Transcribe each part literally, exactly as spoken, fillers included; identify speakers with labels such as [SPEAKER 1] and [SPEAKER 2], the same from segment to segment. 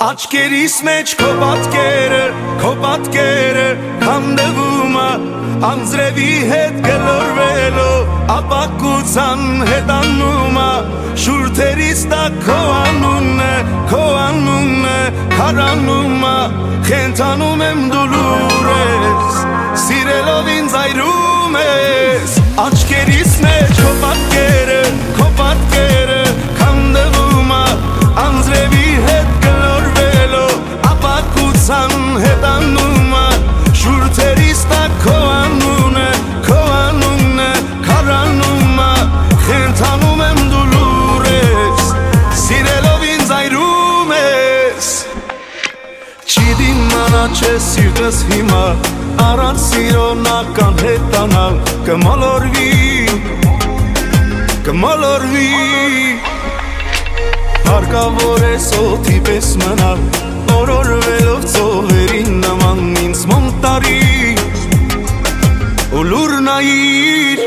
[SPEAKER 1] Աչքերիս մեջ քո պատկերը, քո պատկերը Հանդևում է անձրևի հետ գլորվելով Ապակության հետ անում է Շուրթերիս տակ քո անունն է, քո անունն է Քարանում է, խենթանում եմ դու լուր ես Սիրելով ինձ այրում ես Աչքերիս մեջ քո պատկերը, քո պատկերը Հանդևում է անձրևի հետ գլորվելով Ապակության հետ անում է Շուրթերիս տակ քո անունը, քո անունը Քարանում է, խենթանում եմ դու լուր ես Սիրելով ինձ այրում ես Չի դիմանա չէ սիրտս հիմա Առանց սիրոնական հետանալ Կմոլորվի, կմոլորվի Հարկավոր ես օդի պես մնալ Օրորվելով ծովերին նման ինձ մոմ տարի Ու լուր նայիր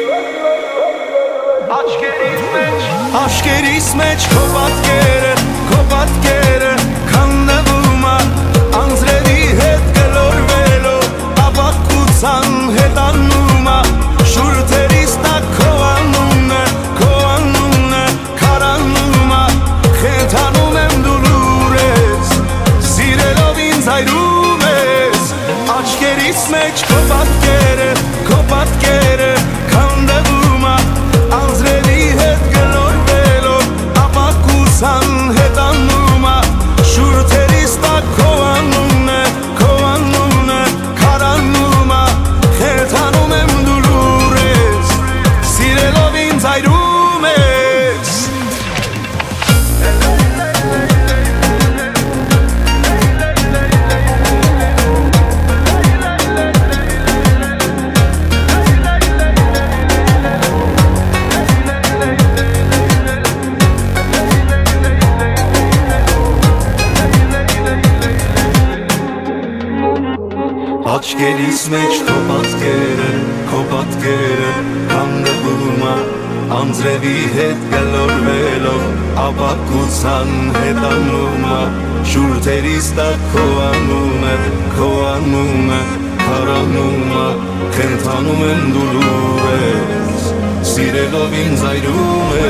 [SPEAKER 1] Աչքերիս մեջ քո պատկերը, քո պատկերը Քանդվում է անձրևի հետ գլորվելով Ապակության հետ անում է Շուրթերիս տակ քո անունը, քո անունը Քարանում է, խենթանում եմ դու լուր ես Սիրելով ինձ այրում ես Աչքերիս մեջ քո պատկերը, քո պատկերը Քանդվում է անձրևի հետ գլորվելով Ապակության հետ անում է Շուրթերիս տակ քո անունը, քո անունը Քարանում է, խենթանում եմ դու լուր ես Սիրելով ինձ այրում ես Աչքերիս մեջ քո պատկերը, քո պատկերը Հանդվում է անձրևի հետ գլորվելով Ապակության հետ անում է Շուրթերիս տակ քո անունը, քո անունը Քարանում է, խենթանում եմ դու լուր ես Սիրելով ինձ այրում